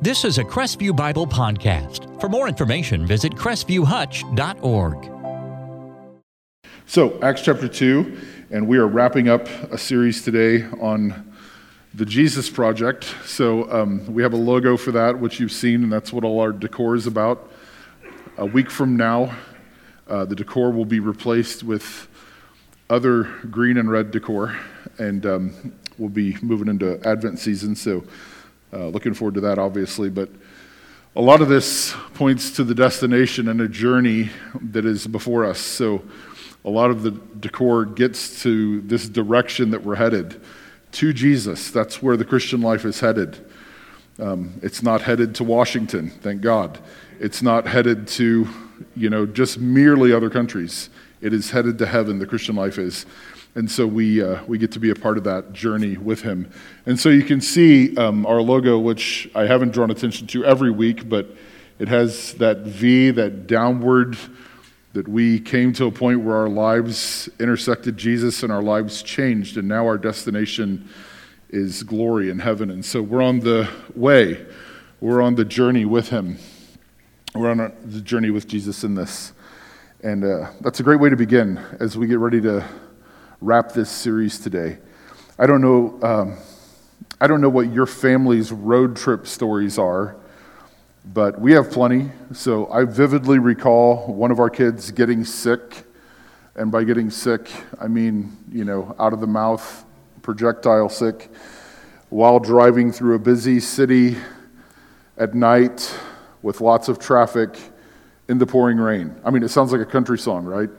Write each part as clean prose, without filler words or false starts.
This is a Crestview Bible podcast. For more information, visit crestview.hutch.org. So, Acts chapter 2, and we are wrapping up a series today on the Jesus Project. So, we have a logo for that, which you've seen, and that's what all our decor is about. A week from now, the decor will be replaced with other green and red decor, and we'll be moving into Advent season, so looking forward to that, obviously. But a lot of this points to the destination and a journey that is before us. So a lot of the decor gets to this direction that we're headed, to Jesus. That's where the Christian life is headed. It's not headed to Washington, thank God. It's not headed to, just merely other countries. It is headed to heaven, the Christian life is. And so we get to be a part of that journey with him. And so you can see our logo, which I haven't drawn attention to every week, but it has that V, that downward, that we came to a point where our lives intersected Jesus and our lives changed, and now our destination is glory in heaven. And so we're on the way. We're on the journey with him. We're on the journey with Jesus in this. And that's a great way to begin as we get ready to wrap this series today. I don't know what your family's road trip stories are, but we have plenty. So I vividly recall one of our kids getting sick, and by getting sick, I mean, out of the mouth, projectile sick, while driving through a busy city at night with lots of traffic in the pouring rain. I mean, it sounds like a country song, right?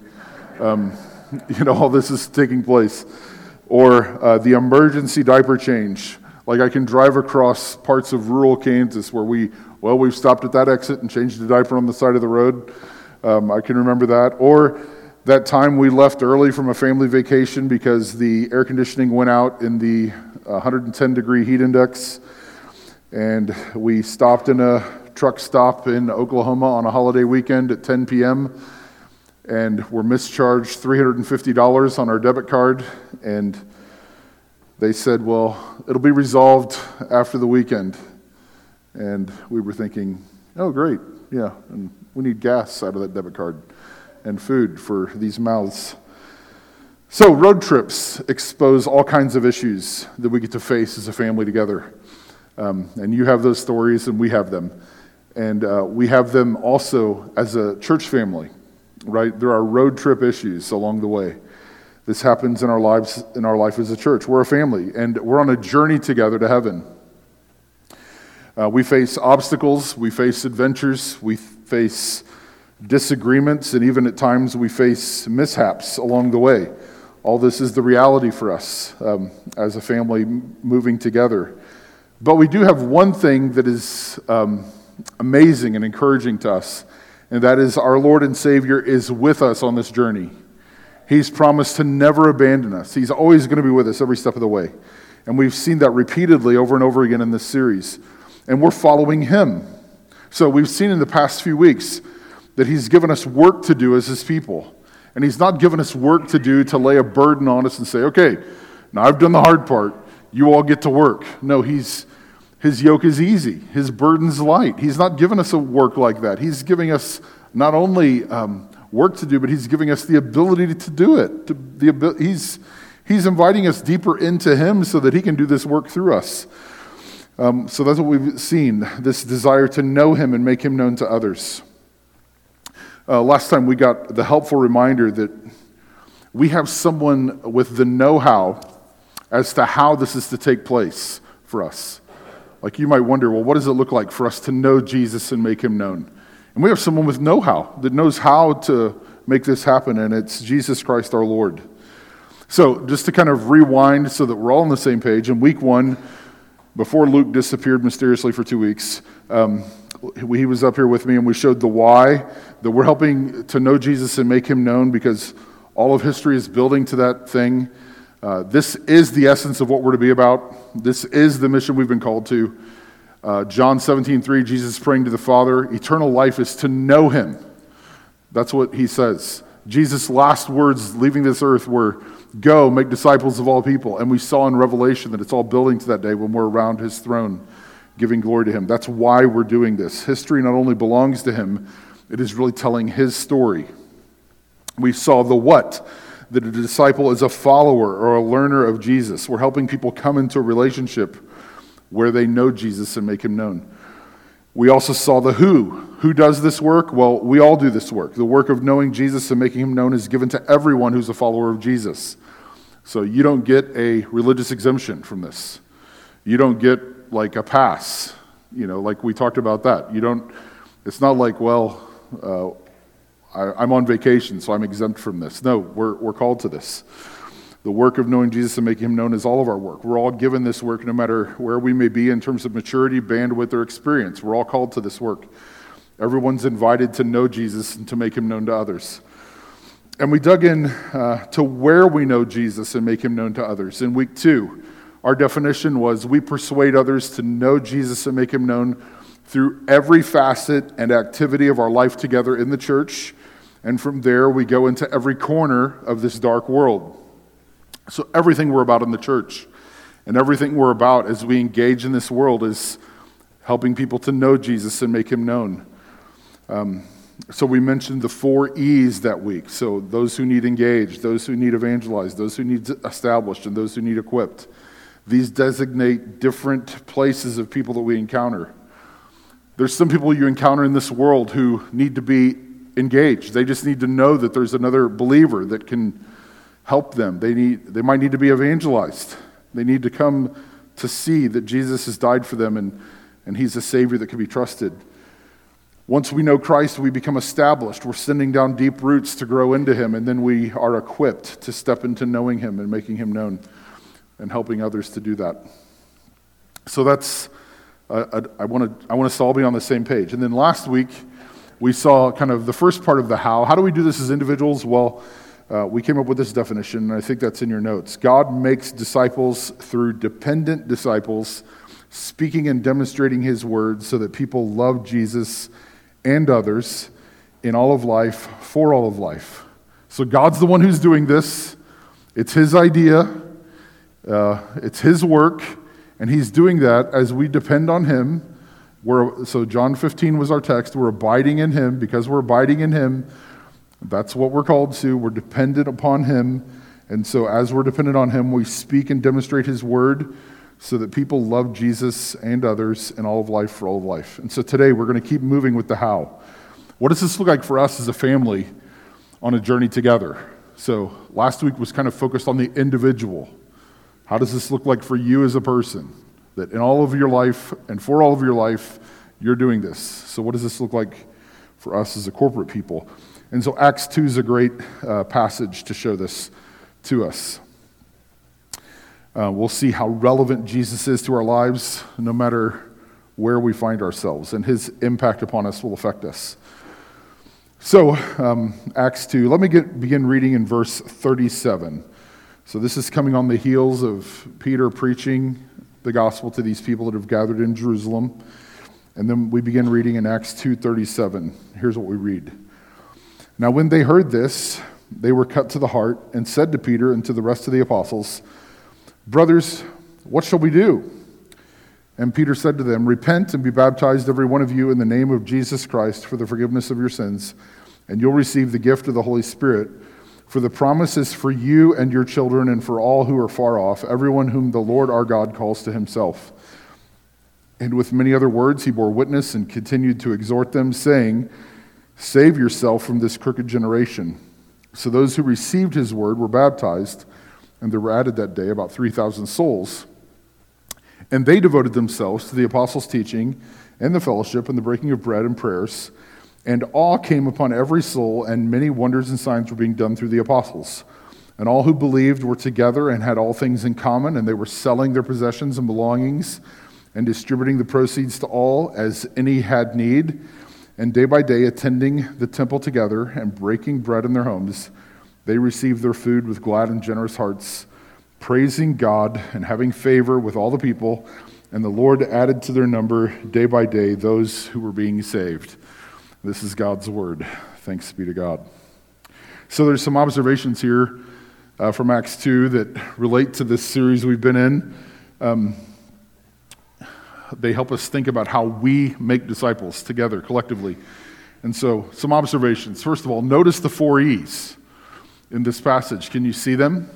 All this is taking place. Or the emergency diaper change. Like I can drive across parts of rural Kansas where we've stopped at that exit and changed the diaper on the side of the road. I can remember that. Or that time we left early from a family vacation because the air conditioning went out in the 110 degree heat index. And we stopped in a truck stop in Oklahoma on a holiday weekend at 10 p.m. and were mischarged $350 on our debit card, and they said, well, it'll be resolved after the weekend. And we were thinking, oh, great, yeah, and we need gas out of that debit card and food for these mouths. So road trips expose all kinds of issues that we get to face as a family together. And you have those stories, and we have them. And we have them also as a church family, right? There are road trip issues along the way. This happens in our lives, in our life as a church. We're a family, and we're on a journey together to heaven. We face obstacles, we face adventures, we face disagreements, and even at times we face mishaps along the way. All this is the reality for us as a family moving together. But we do have one thing that is amazing and encouraging to us, and that is our Lord and Savior is with us on this journey. He's promised to never abandon us. He's always going to be with us every step of the way. And we've seen that repeatedly over and over again in this series. And we're following him. So we've seen in the past few weeks that he's given us work to do as his people. And he's not given us work to do to lay a burden on us and say, okay, now I've done the hard part. You all get to work. No, his yoke is easy. His burden's light. He's not giving us a work like that. He's giving us not only work to do, but he's giving us the ability to do it. He's inviting us deeper into him so that he can do this work through us. So that's what we've seen, this desire to know him and make him known to others. Last time we got the helpful reminder that we have someone with the know-how as to how this is to take place for us. Like you might wonder, well, what does it look like for us to know Jesus and make him known? And we have someone with know-how that knows how to make this happen, and it's Jesus Christ our Lord. So just to kind of rewind so that we're all on the same page, in week 1, before Luke disappeared mysteriously for 2 weeks, he was up here with me and we showed the why, that we're helping to know Jesus and make him known because all of history is building to that thing. This is the essence of what we're to be about. This is the mission we've been called to. John 17:3, Jesus praying to the Father, eternal life is to know him. That's what he says. Jesus' last words leaving this earth were, go, make disciples of all people. And we saw in Revelation that it's all building to that day when we're around his throne. giving glory to him. That's why we're doing this. History not only belongs to him, it is really telling his story. We saw the what, that a disciple is a follower or a learner of Jesus. We're helping people come into a relationship where they know Jesus and make him known. We also saw the who. Who does this work? Well, we all do this work. The work of knowing Jesus and making him known is given to everyone who's a follower of Jesus. So you don't get a religious exemption from this. You don't get like a pass, like we talked about that. It's not like, I'm on vacation, so I'm exempt from this. No, we're called to this. The work of knowing Jesus and making him known is all of our work. We're all given this work no matter where we may be in terms of maturity, bandwidth, or experience. We're all called to this work. Everyone's invited to know Jesus and to make him known to others. And we dug in to where we know Jesus and make him known to others. In week 2, our definition was we persuade others to know Jesus and make him known through every facet and activity of our life together in the church. And from there, we go into every corner of this dark world. So everything we're about in the church and everything we're about as we engage in this world is helping people to know Jesus and make him known. So we mentioned the 4 E's that week. So those who need engaged, those who need evangelized, those who need established, and those who need equipped. These designate different places of people that we encounter. There's some people you encounter in this world who need to be engaged. They just need to know that there's another believer that can help them. They might need to be evangelized. They need to come to see that Jesus has died for them and he's a Savior that can be trusted. Once we know Christ, we become established. We're sending down deep roots to grow into him, and then we are equipped to step into knowing him and making him known and helping others to do that. So that's, I want us to all be on the same page. And then last week, we saw kind of the first part of the how. How do we do this as individuals? Well, we came up with this definition, and I think that's in your notes. God makes disciples through dependent disciples, speaking and demonstrating his words so that people love Jesus and others in all of life, for all of life. So God's the one who's doing this. It's his idea. It's his work, and he's doing that as we depend on him. So John 15 was our text. We're abiding in him. Because we're abiding in him, that's what we're called to. We're dependent upon him. And so as we're dependent on him, we speak and demonstrate his word so that people love Jesus and others in all of life, for all of life. And so today we're going to keep moving with the how. What does this look like for us as a family on a journey together? So last week was kind of focused on the individual. How does this look like for you as a person? That in all of your life and for all of your life, you're doing this. So what does this look like for us as a corporate people? And so Acts 2 is a great passage to show this to us. We'll see how relevant Jesus is to our lives, no matter where we find ourselves, and his impact upon us will affect us. So, Acts 2, let me begin reading in verse 37. So this is coming on the heels of Peter preaching the gospel to these people that have gathered in Jerusalem. And then we begin reading in Acts 2:37. Here's what we read. Now when they heard this, they were cut to the heart and said to Peter and to the rest of the apostles, "Brothers, what shall we do?" And Peter said to them, "Repent and be baptized, every one of you, in the name of Jesus Christ for the forgiveness of your sins, and you'll receive the gift of the Holy Spirit. For the promise is for you and your children and for all who are far off, everyone whom the Lord our God calls to himself." And with many other words he bore witness and continued to exhort them, saying, "Save yourself from this crooked generation." So those who received his word were baptized, and there were added that day about 3,000 souls. And they devoted themselves to the apostles' teaching and the fellowship and the breaking of bread and prayers. And awe came upon every soul, and many wonders and signs were being done through the apostles. And all who believed were together and had all things in common, and they were selling their possessions and belongings and distributing the proceeds to all as any had need. And day by day, attending the temple together and breaking bread in their homes, they received their food with glad and generous hearts, praising God and having favor with all the people. And the Lord added to their number day by day those who were being saved. This is God's word. Thanks be to God. So there's some observations here from Acts 2 that relate to this series we've been in. They help us think about how we make disciples together, collectively. And so, some observations. First of all, notice the 4 E's in this passage. Can you see them?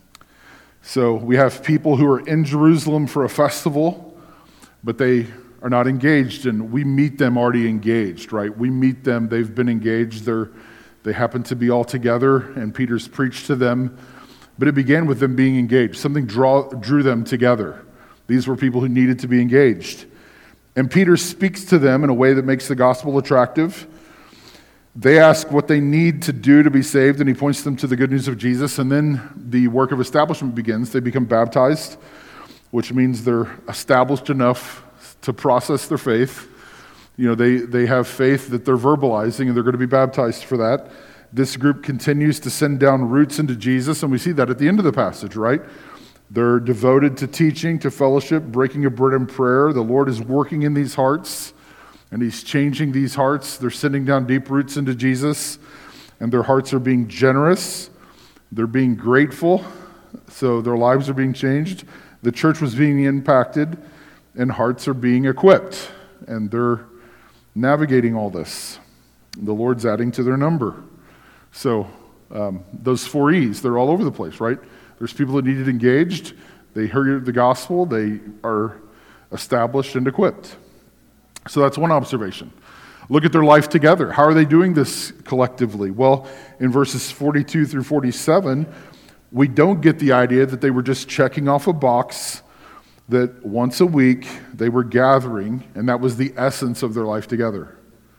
So, we have people who are in Jerusalem for a festival, but they are not engaged, and we meet them already engaged, right? We meet them, they've been engaged, they happen to be all together, and Peter's preached to them, but it began with them being engaged. Something drew them together. These were people who needed to be engaged. And Peter speaks to them in a way that makes the gospel attractive. They ask what they need to do to be saved, and he points them to the good news of Jesus, and then the work of establishment begins. They become baptized, which means they're established enough to process their faith. You know, they have faith that they're verbalizing, and they're going to be baptized for that. This group continues to send down roots into Jesus, and we see that at the end of the passage, right? They're devoted to teaching, to fellowship, breaking of bread and prayer. The Lord is working in these hearts, and he's changing these hearts. They're sending down deep roots into Jesus, and their hearts are being generous. They're being grateful, so their lives are being changed. The church was being impacted, and hearts are being equipped, and they're navigating all this. The Lord's adding to their number. So those 4 E's, they're all over the place, right? There's people that needed engaged. They heard the gospel. They are established and equipped. So that's one observation. Look at their life together. How are they doing this collectively? Well, in verses 42 through 47, we don't get the idea that they were just checking off a box, that once a week they were gathering, and that was the essence of their life together.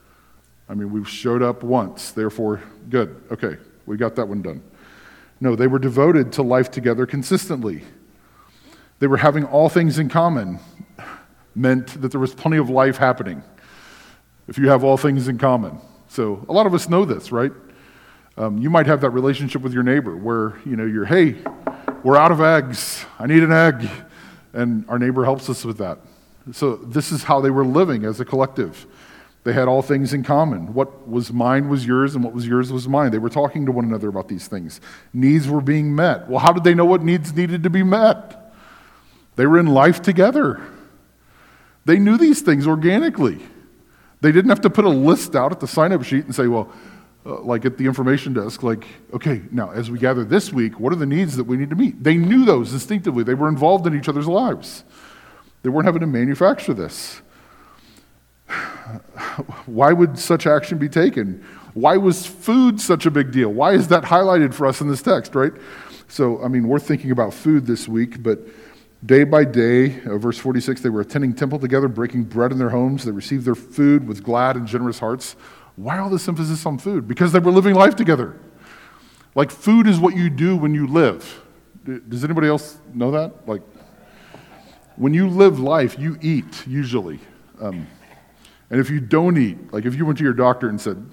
I mean, we showed up once, therefore, good. Okay, we got that one done. No, they were devoted to life together consistently. They were having all things in common, meant that there was plenty of life happening if you have all things in common. So a lot of us know this, right? You might have that relationship with your neighbor where, you're, hey, we're out of eggs. I need an egg. And our neighbor helps us with that. So this is how they were living as a collective. They had all things in common. What was mine was yours, and what was yours was mine. They were talking to one another about these things. Needs were being met. Well, how did they know what needs needed to be met? They were in life together. They knew these things organically. They didn't have to put a list out at the sign-up sheet and say, like at the information desk, okay, now as we gather this week, what are the needs that we need to meet? They knew those instinctively. They were involved in each other's lives. They weren't having to manufacture this. Why would such action be taken? Why was food such a big deal? Why is that highlighted for us in this text, right? So, we're thinking about food this week, but day by day, verse 46, they were attending temple together, breaking bread in their homes. They received their food with glad and generous hearts. Why all this emphasis on food? Because they were living life together. Like, food is what you do when you live. Does anybody else know that? When you live life, you eat, usually. And if you don't eat, if you went to your doctor and said,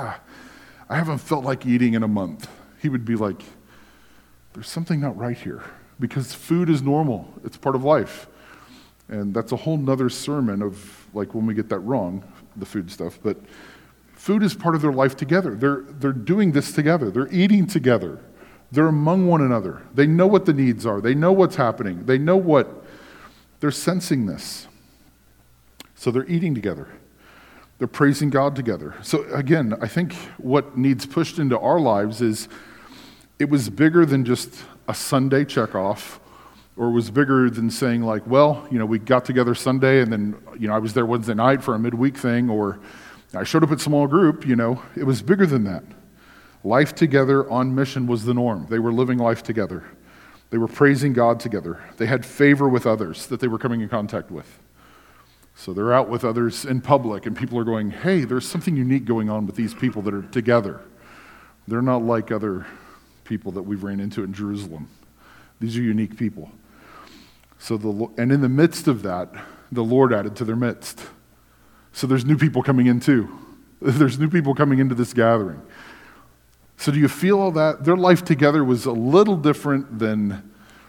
I haven't felt like eating in a month, he would be like, there's something not right here. Because food is normal. It's part of life. And that's a whole nother sermon of when we get that wrong, the food stuff. But food is part of their life together. They're doing this together. They're eating together. They're among one another. They know what the needs are. They know what's happening. They know they're sensing this. So they're eating together. They're praising God together. So again, I think what needs pushed into our lives is it was bigger than just a Sunday checkoff, or it was bigger than saying we got together Sunday and then, I was there Wednesday night for a midweek thing, or I showed up at small group, It was bigger than that. Life together on mission was the norm. They were living life together. They were praising God together. They had favor with others that they were coming in contact with. So they're out with others in public, and people are going, hey, there's something unique going on with these people that are together. They're not like other people that we've ran into in Jerusalem. These are unique people. And in the midst of that, the Lord added to their midst. So there's new people coming in too. There's new people coming into this gathering. So do you feel all that? Their life together was a little different than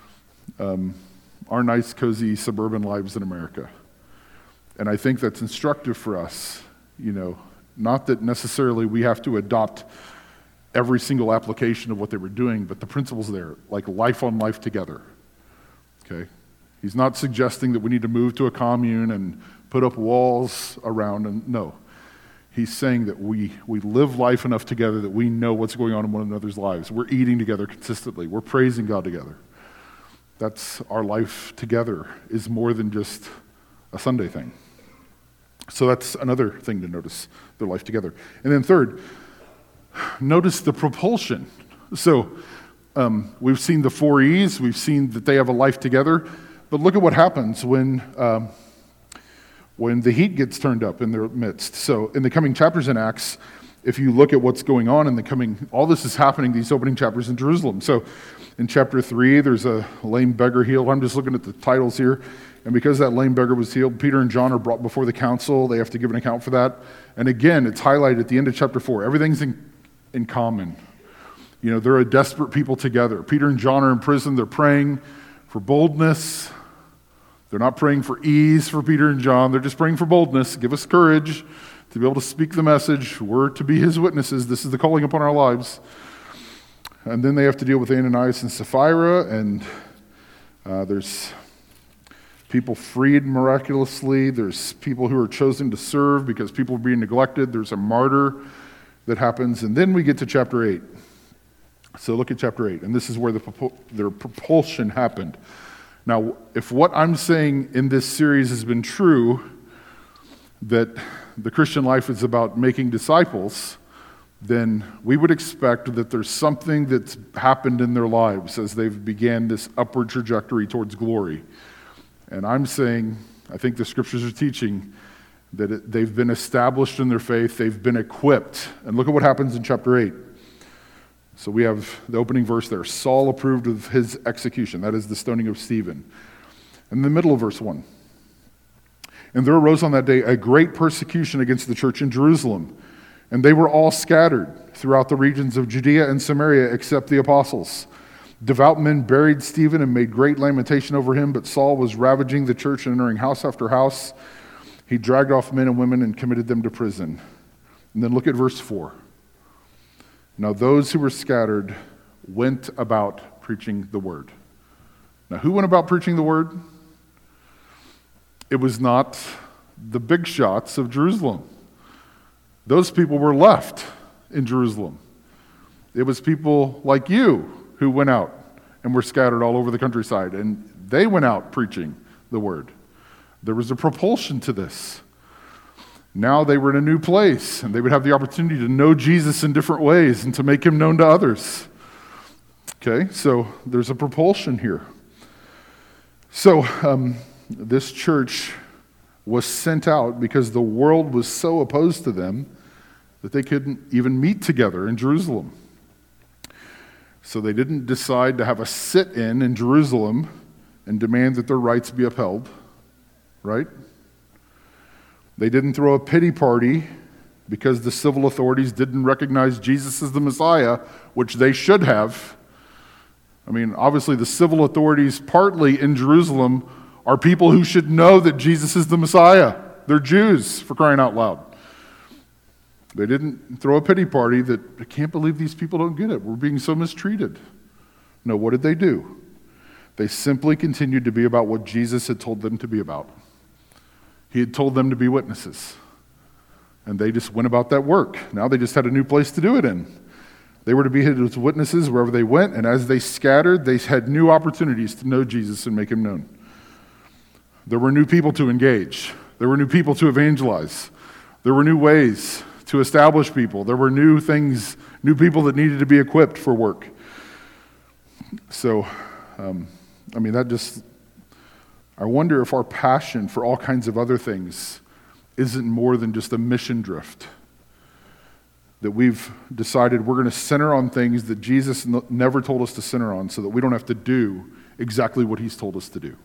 our nice, cozy suburban lives in America. And I think that's instructive for us, not that necessarily we have to adopt every single application of what they were doing, but the principles there, like life on life together, okay? He's not suggesting that we need to move to a commune and put up walls around, and no. He's saying that we live life enough together that we know what's going on in one another's lives. We're eating together consistently. We're praising God together. That's our life together is more than just a Sunday thing. So that's another thing to notice, their life together. And then third, notice the propulsion. So we've seen the 4 E's. We've seen that they have a life together. But look at what happens when the heat gets turned up in their midst. So in the coming chapters in Acts, if you look at what's going on all this is happening, these opening chapters in Jerusalem. So in chapter 3, there's a lame beggar healed. I'm just looking at the titles here. And because that lame beggar was healed, Peter and John are brought before the council. They have to give an account for that. And again, it's highlighted at the end of chapter 4. Everything's in common. You know, they're a desperate people together. Peter and John are in prison. They're praying for boldness. They're not praying for ease for Peter and John. They're just praying for boldness. Give us courage to be able to speak the message. We're to be his witnesses. This is the calling upon our lives. And then they have to deal with Ananias and Sapphira, and there's people freed miraculously. There's people who are chosen to serve because people are being neglected. There's a martyr that happens. And then we get to chapter 8. So look at chapter 8, and this is where their propulsion happened. Now, if what I'm saying in this series has been true, that the Christian life is about making disciples, then we would expect that there's something that's happened in their lives as they've began this upward trajectory towards glory. And I'm saying, I think the scriptures are teaching that they've been established in their faith, they've been equipped. And look at what happens in chapter 8. So we have the opening verse there. Saul approved of his execution. That is the stoning of Stephen. In the middle of verse 1. And there arose on that day a great persecution against the church in Jerusalem. And they were all scattered throughout the regions of Judea and Samaria except the apostles. Devout men buried Stephen and made great lamentation over him, but Saul was ravaging the church and entering house after house. He dragged off men and women and committed them to prison. And then look at verse 4. Now those who were scattered went about preaching the word. Now who went about preaching the word? It was not the big shots of Jerusalem. Those people were left in Jerusalem. It was people like you who went out and were scattered all over the countryside, and they went out preaching the word. There was a propulsion to this. Now they were in a new place, and they would have the opportunity to know Jesus in different ways and to make him known to others. Okay, so there's a propulsion here. So this church was sent out because the world was so opposed to them that they couldn't even meet together in Jerusalem. So they didn't decide to have a sit-in in Jerusalem and demand that their rights be upheld, right? They didn't throw a pity party because the civil authorities didn't recognize Jesus as the Messiah, which they should have. I mean, obviously the civil authorities, partly in Jerusalem, are people who should know that Jesus is the Messiah. They're Jews, for crying out loud. They didn't throw a pity party that, I can't believe these people don't get it. We're being so mistreated. No, what did they do? They simply continued to be about what Jesus had told them to be about. He had told them to be witnesses. And they just went about that work. Now they just had a new place to do it in. They were to be his witnesses wherever they went, and as they scattered, they had new opportunities to know Jesus and make him known. There were new people to engage. There were new people to evangelize. There were new ways to establish people. There were new things, new people that needed to be equipped for work. So, I wonder if our passion for all kinds of other things isn't more than just a mission drift. That we've decided we're going to center on things that Jesus never told us to center on so that we don't have to do exactly what he's told us to do.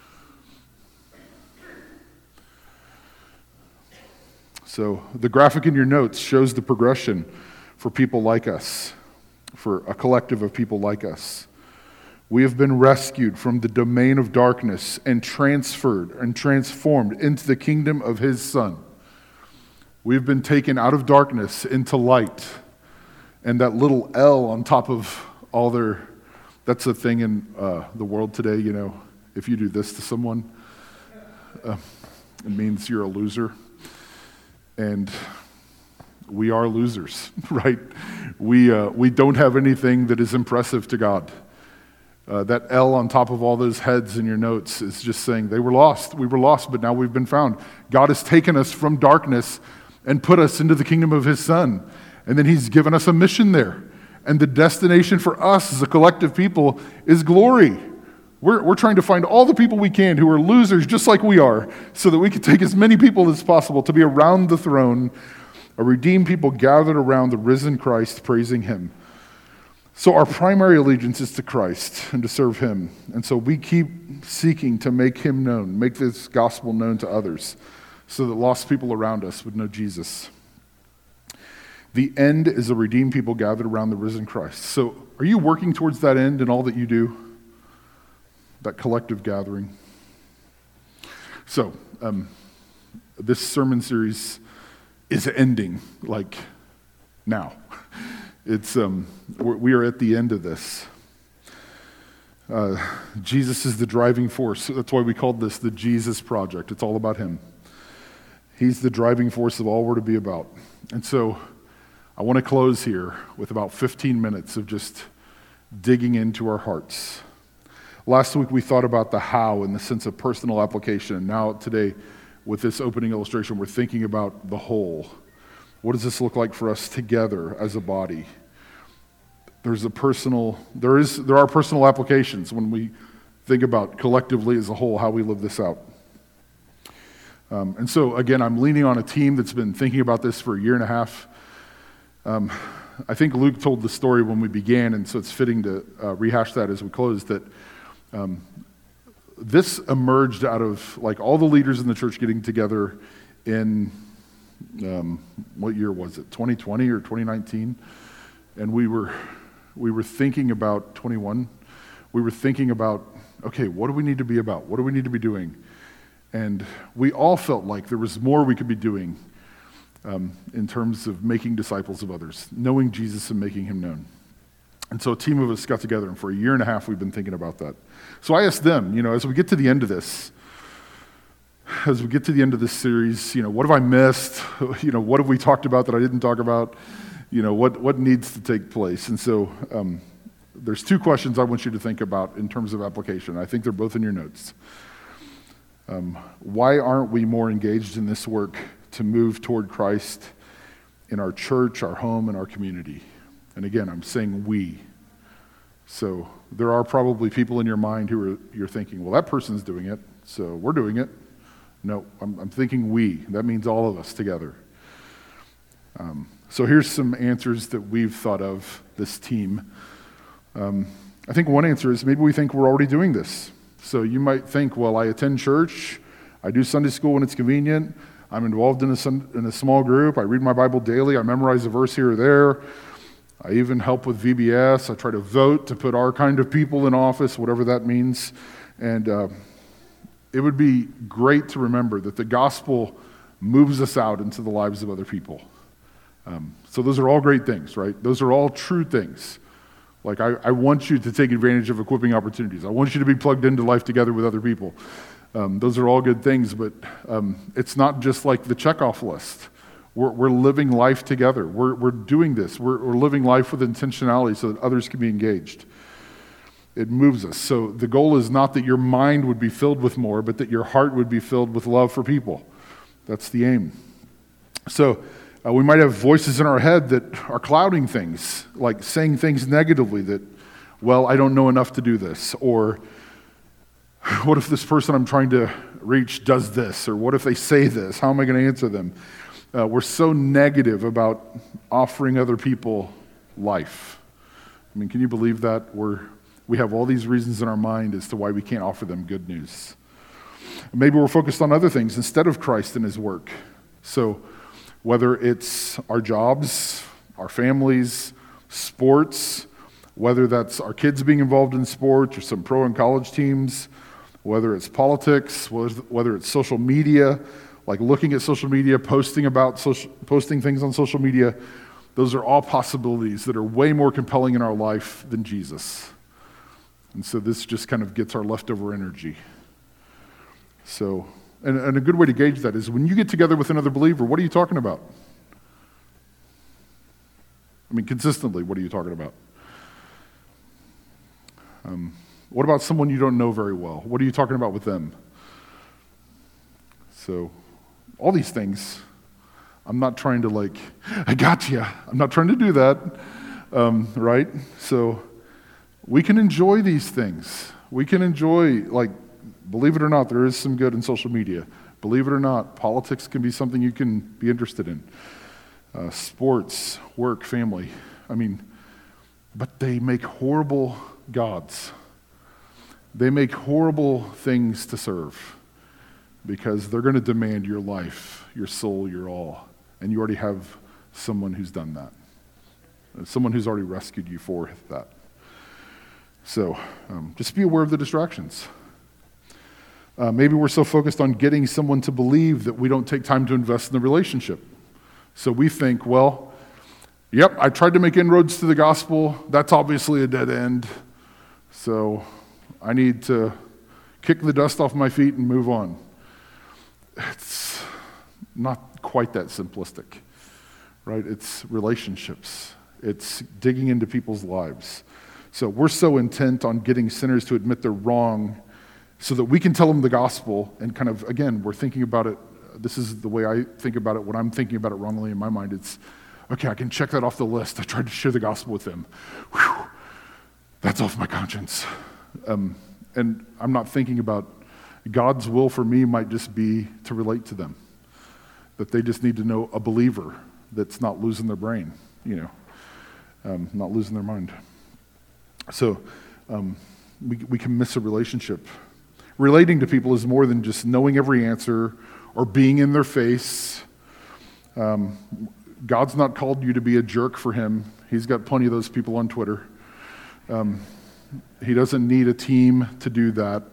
So the graphic in your notes shows the progression for people like us, for a collective of people like us. We have been rescued from the domain of darkness and transferred and transformed into the kingdom of his Son. We've been taken out of darkness into light. And that little L on top of all that's a thing in the world today, if you do this to someone, it means you're a loser. And we are losers, right? We don't have anything that is impressive to God. That L on top of all those heads in your notes is just saying they were lost. We were lost, but now we've been found. God has taken us from darkness and put us into the kingdom of his Son. And then he's given us a mission there. And the destination for us as a collective people is glory. We're trying to find all the people we can who are losers just like we are, so that we can take as many people as possible to be around the throne, a redeemed people gathered around the risen Christ, praising him. So our primary allegiance is to Christ and to serve him. And so we keep seeking to make him known, make this gospel known to others, so that lost people around us would know Jesus. The end is a redeemed people gathered around the risen Christ. So are you working towards that end in all that you do? That collective gathering? So this sermon series is ending, like, now. It's we are at the end of this. Jesus is the driving force. That's why we called this the Jesus Project. It's all about him. He's the driving force of all we're to be about. And so I want to close here with about 15 minutes of just digging into our hearts. Last week we thought about the how in the sense of personal application. Now today, with this opening illustration, we're thinking about the whole. What does this look like for us together as a body? There are personal applications when we think about collectively as a whole how we live this out. And so again, I'm leaning on a team that's been thinking about this for a year and a half. I think Luke told the story when we began, and so it's fitting to rehash that as we close, that this emerged out of like all the leaders in the church getting together in what year was it, 2020 or 2019? And we were thinking about 21. We were thinking about, okay, what do we need to be about? What do we need to be doing? And we all felt like there was more we could be doing in terms of making disciples of others, knowing Jesus and making him known. And so a team of us got together, and for a year and a half we've been thinking about that. So I asked them, as we get to the end of this, series, what have I missed? What have we talked about that I didn't talk about? What needs to take place? And so there's two questions I want you to think about in terms of application. I think they're both in your notes. Why aren't we more engaged in this work to move toward Christ in our church, our home, and our community? And again, I'm saying we. So there are probably people in your mind you're thinking, well, that person's doing it, so we're doing it. No, I'm thinking we. That means all of us together. So here's some answers that we've thought of, this team. I think one answer is maybe we think we're already doing this. So you might think, well, I attend church, I do Sunday school when it's convenient, I'm involved in a small group, I read my Bible daily, I memorize a verse here or there, I even help with VBS, I try to vote to put our kind of people in office, whatever that means. And it would be great to remember that the gospel moves us out into the lives of other people. So those are all great things, right? Those are all true things. Like I want you to take advantage of equipping opportunities. I want you to be plugged into life together with other people. Those are all good things, but it's not just like the checkoff list. We're living life together. We're doing this. We're living life with intentionality so that others can be engaged. It moves us. So the goal is not that your mind would be filled with more, but that your heart would be filled with love for people. That's the aim. So we might have voices in our head that are clouding things, like saying things negatively that, well, I don't know enough to do this, or what if this person I'm trying to reach does this, or what if they say this? How am I going to answer them? We're so negative about offering other people life. I mean, can you believe that? We have all these reasons in our mind as to why we can't offer them good news. Maybe we're focused on other things instead of Christ and his work. So whether it's our jobs, our families, sports, whether that's our kids being involved in sports or some pro and college teams, whether it's politics, whether it's social media, like looking at social media, posting things on social media, those are all possibilities that are way more compelling in our life than Jesus. And so this just kind of gets our leftover energy. So, and a good way to gauge that is when you get together with another believer, what are you talking about? I mean, consistently, what are you talking about? What about someone you don't know very well? What are you talking about with them? So, all these things, I'm not trying to I got you. I'm not trying to do that, right? So, we can enjoy these things. We can enjoy, believe it or not, there is some good in social media. Believe it or not, politics can be something you can be interested in. Sports, work, family. But they make horrible gods. They make horrible things to serve because they're going to demand your life, your soul, your all. And you already have someone who's done that. Someone who's already rescued you for that. So just be aware of the distractions. Maybe we're so focused on getting someone to believe that we don't take time to invest in the relationship. So we think, well, yep, I tried to make inroads to the gospel. That's obviously a dead end. So I need to kick the dust off my feet and move on. It's not quite that simplistic, right? It's relationships. It's digging into people's lives. So we're so intent on getting sinners to admit they're wrong so that we can tell them the gospel and kind of, again, we're thinking about it. This is the way I think about it when I'm thinking about it wrongly in my mind. It's, okay, I can check that off the list. I tried to share the gospel with them. Whew, that's off my conscience. And I'm not thinking about God's will for me might just be to relate to them. That they just need to know a believer that's not losing their brain, not losing their mind. So we can miss a relationship. Relating to people is more than just knowing every answer or being in their face. God's not called you to be a jerk for him. He's got plenty of those people on Twitter. He doesn't need a team to do that.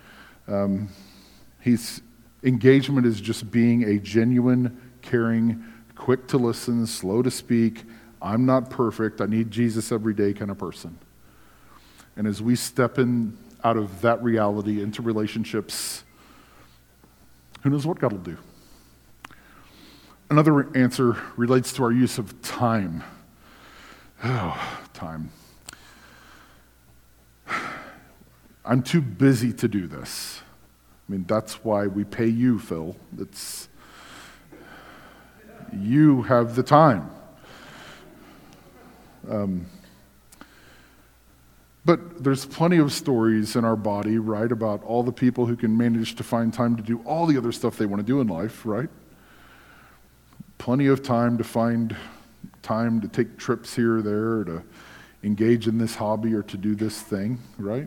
Engagement is just being a genuine, caring, quick to listen, slow to speak, I'm not perfect, I need Jesus every day kind of person. And as we step in out of that reality into relationships, who knows what God will do? Another answer relates to our use of time. Oh, time. I'm too busy to do this. That's why we pay you, Phil. You have the time. But there's plenty of stories in our body, right, about all the people who can manage to find time to do all the other stuff they want to do in life, right? Plenty of time to find time to take trips here or there, or to engage in this hobby or to do this thing, right?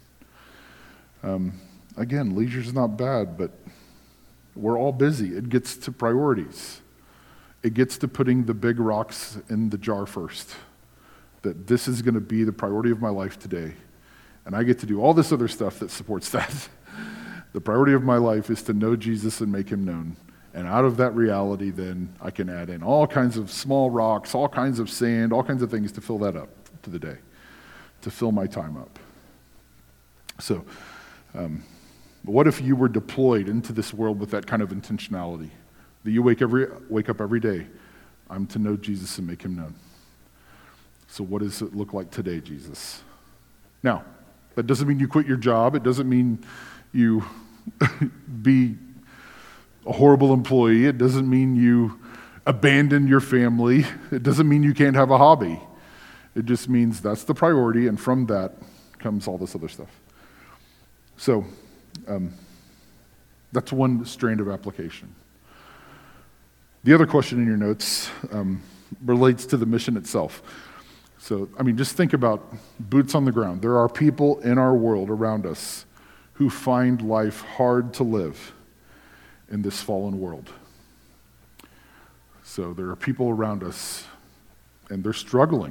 Again, leisure's not bad, but we're all busy. It gets to priorities. It gets to putting the big rocks in the jar first. That this is going to be the priority of my life today. And I get to do all this other stuff that supports that. The priority of my life is to know Jesus and make him known. And out of that reality, then, I can add in all kinds of small rocks, all kinds of sand, all kinds of things to fill that up to the day, to fill my time up. So, what if you were deployed into this world with that kind of intentionality? That you wake up every day, I'm to know Jesus and make him known. So what does it look like today, Jesus? Now, that doesn't mean you quit your job. It doesn't mean you be a horrible employee. It doesn't mean you abandon your family. It doesn't mean you can't have a hobby. It just means that's the priority, and from that comes all this other stuff. So that's one strand of application. The other question in your notes relates to the mission itself. So, just think about boots on the ground. There are people in our world around us who find life hard to live in this fallen world. So there are people around us, and they're struggling.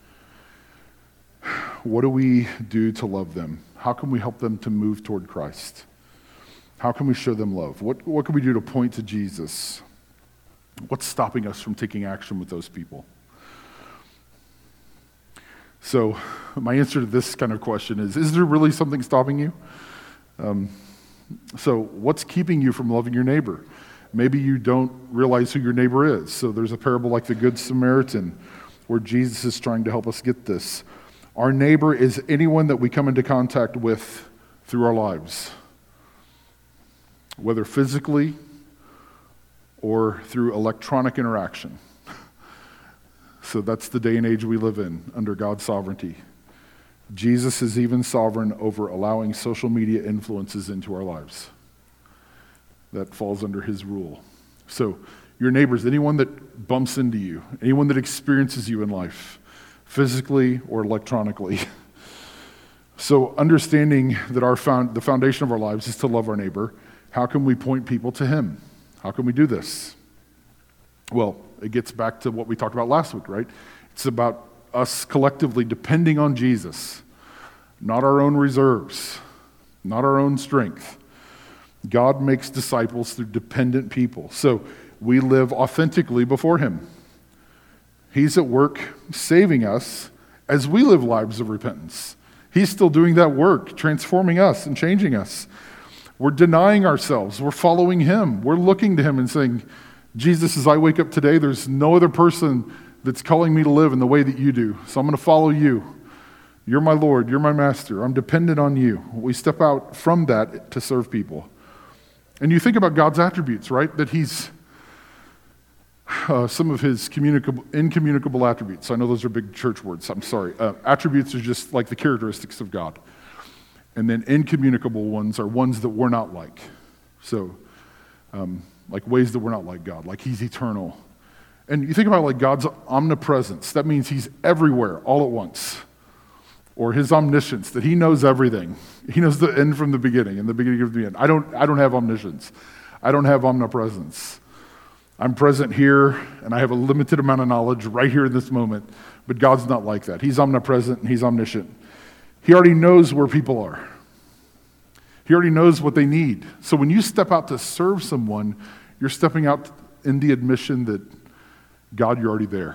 What do we do to love them? How can we help them to move toward Christ? How can we show them love? What can we do to point to Jesus? What's stopping us from taking action with those people? So my answer to this kind of question is there really something stopping you? So what's keeping you from loving your neighbor? Maybe you don't realize who your neighbor is. So there's a parable like the Good Samaritan where Jesus is trying to help us get this. Our neighbor is anyone that we come into contact with through our lives, whether physically or through electronic interaction. So that's the day and age we live in under God's sovereignty. Jesus is even sovereign over allowing social media influences into our lives. That falls under his rule. So your neighbors, anyone that bumps into you, anyone that experiences you in life, physically or electronically. So understanding that the foundation of our lives is to love our neighbor, how can we point people to him? How can we do this? Well, it gets back to what we talked about last week, right? It's about us collectively depending on Jesus, not our own reserves, not our own strength. God makes disciples through dependent people. So we live authentically before him. He's at work saving us as we live lives of repentance. He's still doing that work, transforming us and changing us. We're denying ourselves. We're following him. We're looking to him and saying, Jesus, as I wake up today, there's no other person that's calling me to live in the way that you do. So I'm going to follow you. You're my Lord. You're my master. I'm dependent on you. We step out from that to serve people. And you think about God's attributes, right? That he's some of his incommunicable attributes. I know those are big church words. I'm sorry. Attributes are just like the characteristics of God. And then incommunicable ones are ones that we're not like. So, like ways that we're not like God, like he's eternal. And you think about like God's omnipresence. That means he's everywhere all at once. Or his omniscience, that he knows everything. He knows the end from the beginning and the beginning of the end. I don't have omniscience. I don't have omnipresence. I'm present here, and I have a limited amount of knowledge right here in this moment. But God's not like that. He's omnipresent and he's omniscient. He already knows where people are. He already knows what they need. So when you step out to serve someone, you're stepping out in the admission that, God, you're already there.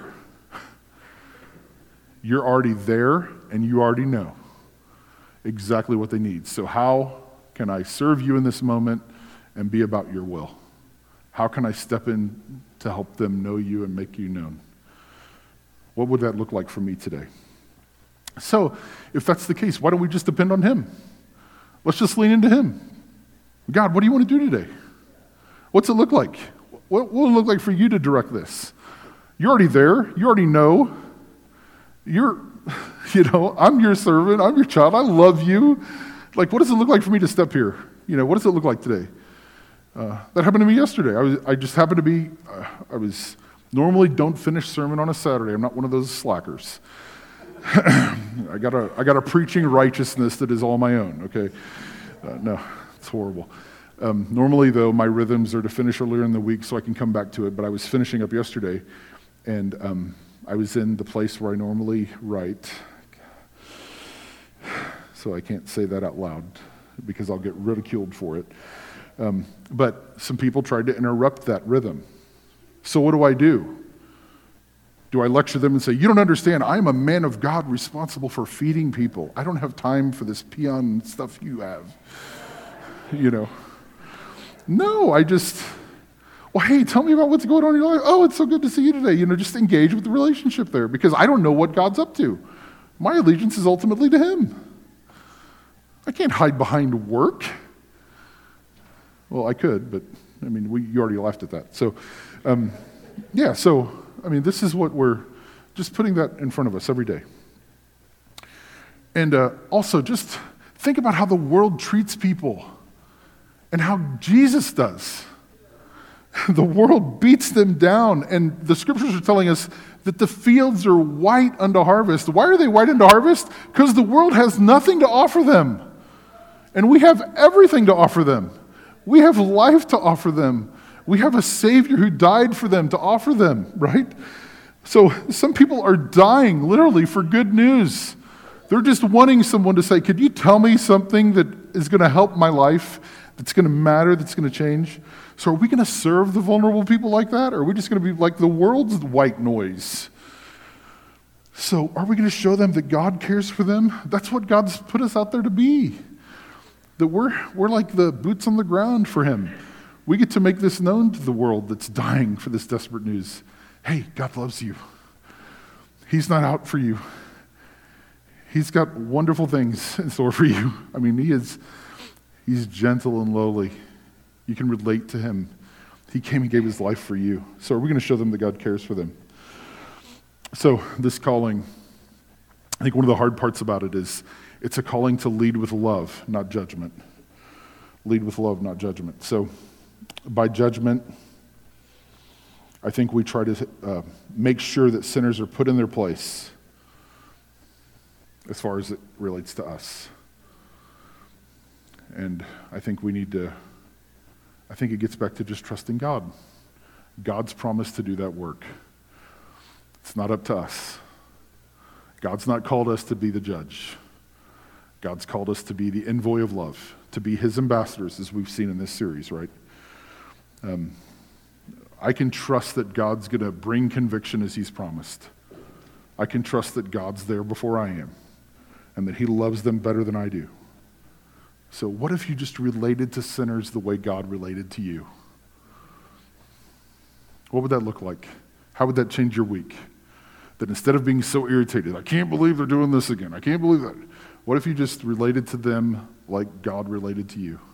You're already there, and you already know exactly what they need. So how can I serve you in this moment and be about your will? How can I step in to help them know you and make you known? What would that look like for me today? So if that's the case, why don't we just depend on him? Let's just lean into him. God, what do you want to do today? What's it look like? What will it look like for you to direct this? You're already there. You already know. I'm your servant. I'm your child. I love you. Like, what does it look like for me to step here? What does it look like today? That happened to me yesterday. I was normally don't finish sermon on a Saturday. I'm not one of those slackers. I got a preaching righteousness that is all my own, okay? No, it's horrible. Normally, though, my rhythms are to finish earlier in the week so I can come back to it, but I was finishing up yesterday, and I was in the place where I normally write, so I can't say that out loud because I'll get ridiculed for it. But some people tried to interrupt that rhythm. So what do? Do I lecture them and say, you don't understand, I'm a man of God responsible for feeding people. I don't have time for this peon stuff you have. No, well, hey, tell me about what's going on in your life. Oh, it's so good to see you today. Just engage with the relationship there because I don't know what God's up to. My allegiance is ultimately to him. I can't hide behind work. Well, I could, but you already laughed at that. So, this is what we're just putting that in front of us every day. And also just think about how the world treats people and how Jesus does. The world beats them down, and the scriptures are telling us that the fields are white unto harvest. Why are they white unto harvest? Because the world has nothing to offer them, and we have everything to offer them. We have life to offer them. We have a Savior who died for them to offer them, right? So some people are dying literally for good news. They're just wanting someone to say, could you tell me something that is going to help my life, that's going to matter, that's going to change? So are we going to serve the vulnerable people like that? Or are we just going to be like the world's white noise? So are we going to show them that God cares for them? That's what God's put us out there to be. That we're like the boots on the ground for him. We get to make this known to the world that's dying for this desperate news. Hey, God loves you. He's not out for you. He's got wonderful things in store for you. I mean, he's gentle and lowly. You can relate to him. He came and gave his life for you. So are we going to show them that God cares for them? So this calling, I think one of the hard parts about it is it's a calling to lead with love, not judgment. Lead with love, not judgment. So by judgment, I think we try to make sure that sinners are put in their place as far as it relates to us. And I think it gets back to just trusting God. God's promised to do that work. It's not up to us. God's not called us to be the judge. God's called us to be the envoy of love, to be his ambassadors, as we've seen in this series, right? I can trust that God's going to bring conviction as he's promised. I can trust that God's there before I am, and that he loves them better than I do. So what if you just related to sinners the way God related to you? What would that look like? How would that change your week? That instead of being so irritated, I can't believe they're doing this again, I can't believe that. What if you just related to them like God related to you?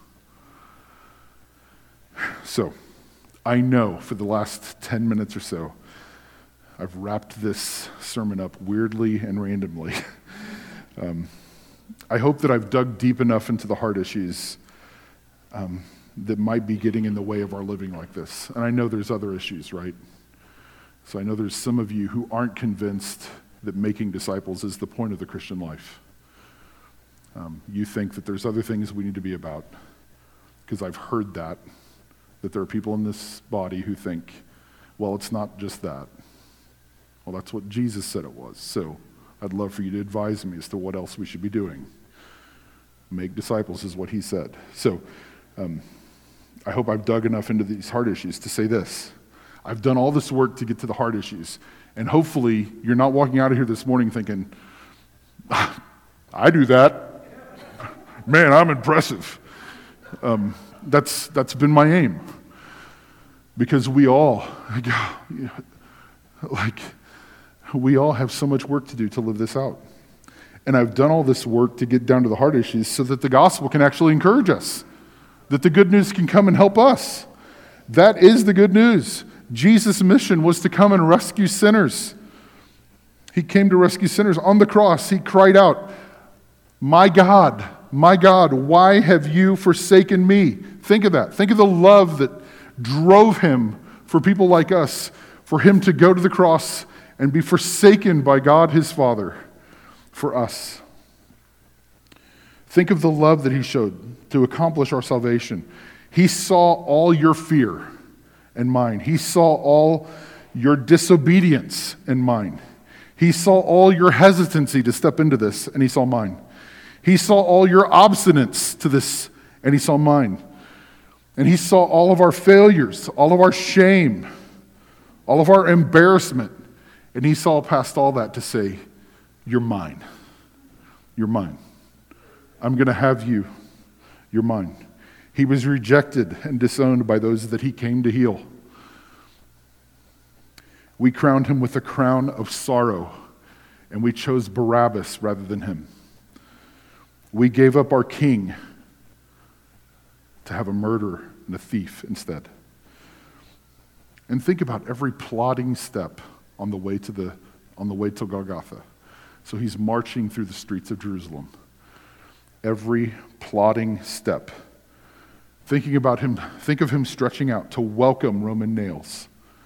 So, I know for the last 10 minutes or so, I've wrapped this sermon up weirdly and randomly. I hope that I've dug deep enough into the heart issues that might be getting in the way of our living like this. And I know there's other issues, right? So I know there's some of you who aren't convinced that making disciples is the point of the Christian life. You think that there's other things we need to be about, because I've heard that there are people in this body who think, well, it's not just that. Well, that's what Jesus said it was. So I'd love for you to advise me as to what else we should be doing. Make disciples is what he said. So I hope I've dug enough into these heart issues to say this. I've done all this work to get to the heart issues. And hopefully you're not walking out of here this morning thinking, I do that. Man, I'm impressive. That's been my aim. Because we all have so much work to do to live this out. And I've done all this work to get down to the heart issues so that the gospel can actually encourage us, that the good news can come and help us. That is the good news. Jesus' mission was to come and rescue sinners. He came to rescue sinners. On the cross, he cried out, my God, why have you forsaken me? Think of that. Think of the love that drove him for people like us, for him to go to the cross and be forsaken by God his Father for us. Think of the love that he showed to accomplish our salvation. He saw all your fear and mine. He saw all your disobedience and mine. He saw all your hesitancy to step into this, and he saw mine. He saw all your obstinance to this, and he saw mine. And he saw all of our failures, all of our shame, all of our embarrassment, and he saw past all that to say, you're mine. You're mine. I'm going to have you. You're mine. He was rejected and disowned by those that he came to heal. We crowned him with a crown of sorrow, and we chose Barabbas rather than him. We gave up our king to have a murderer and a thief instead. And think about every plodding step on the way to Golgotha. So he's marching through the streets of Jerusalem. Every plodding step. Think of him stretching out to welcome Roman nails.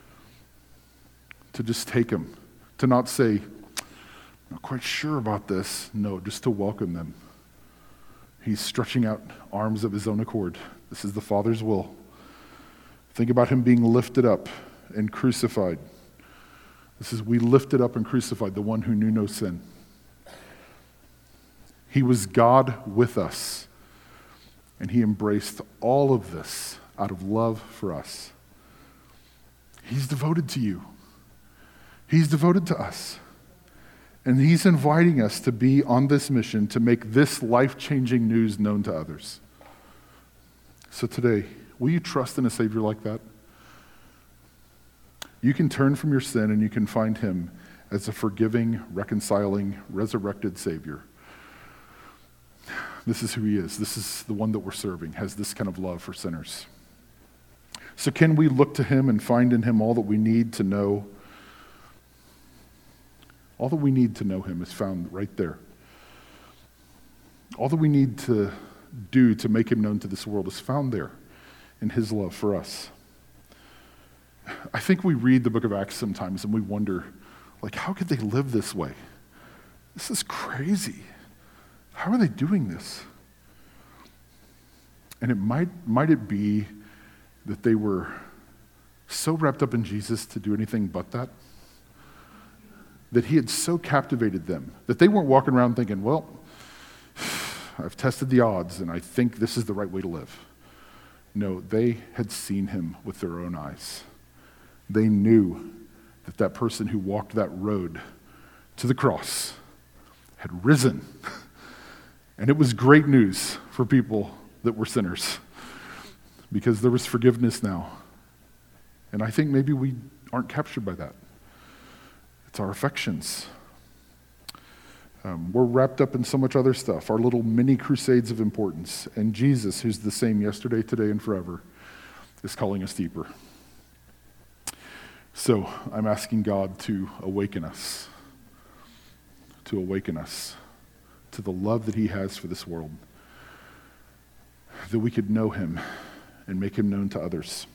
To just take them. To not say, not quite sure about this. No, just to welcome them. He's stretching out arms of his own accord. This is the Father's will. Think about him being lifted up and crucified. We lifted up and crucified the one who knew no sin. He was God with us, and he embraced all of this out of love for us. He's devoted to you. He's devoted to us. And he's inviting us to be on this mission to make this life-changing news known to others. So today, will you trust in a Savior like that? You can turn from your sin and you can find him as a forgiving, reconciling, resurrected Savior. This is who he is. This is the one that we're serving, has this kind of love for sinners. So can we look to him and find in him all that we need to know? All that we need to know him is found right there. All that we need to do to make him known to this world is found there in his love for us. I think we read the book of Acts sometimes and we wonder, like, how could they live this way? This is crazy. How are they doing this? And it might it be that they were so wrapped up in Jesus to do anything but that? That he had so captivated them that they weren't walking around thinking, well, I've tested the odds and I think this is the right way to live. No, they had seen him with their own eyes. They knew that that person who walked that road to the cross had risen. And it was great news for people that were sinners because there was forgiveness now. And I think maybe we aren't captured by that. It's our affections. We're wrapped up in so much other stuff, our little mini crusades of importance. And Jesus, who's the same yesterday, today, and forever, is calling us deeper. So I'm asking God to awaken us to the love that he has for this world, that we could know him and make him known to others.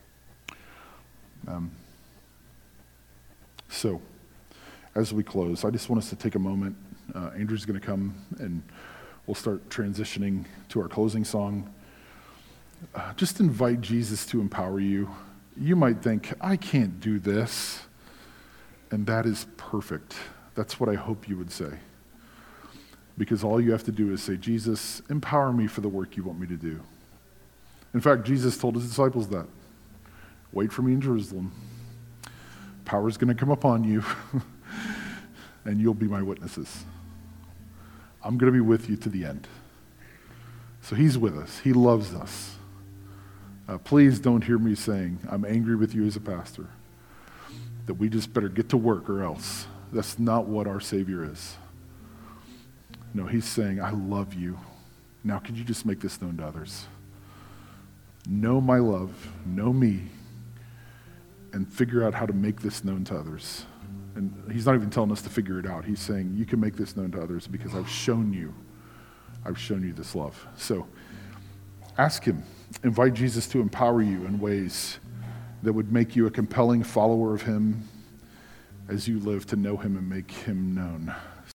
So, as we close, I just want us to take a moment. Andrew's going to come and we'll start transitioning to our closing song. Just invite Jesus to empower you. You might think, I can't do this. And that is perfect. That's what I hope you would say. Because all you have to do is say, Jesus, empower me for the work you want me to do. In fact, Jesus told his disciples that. Wait for me in Jerusalem. Power's going to come upon you, and you'll be my witnesses. I'm going to be with you to the end. So he's with us. He loves us. Please don't hear me saying, I'm angry with you as a pastor, that we just better get to work or else. That's not what our Savior is. No, he's saying, I love you. Now, could you just make this known to others? Know my love, know me, and figure out how to make this known to others. And he's not even telling us to figure it out. He's saying, you can make this known to others because I've shown you this love. So ask him, invite Jesus to empower you in ways that would make you a compelling follower of him as you live to know him and make him known.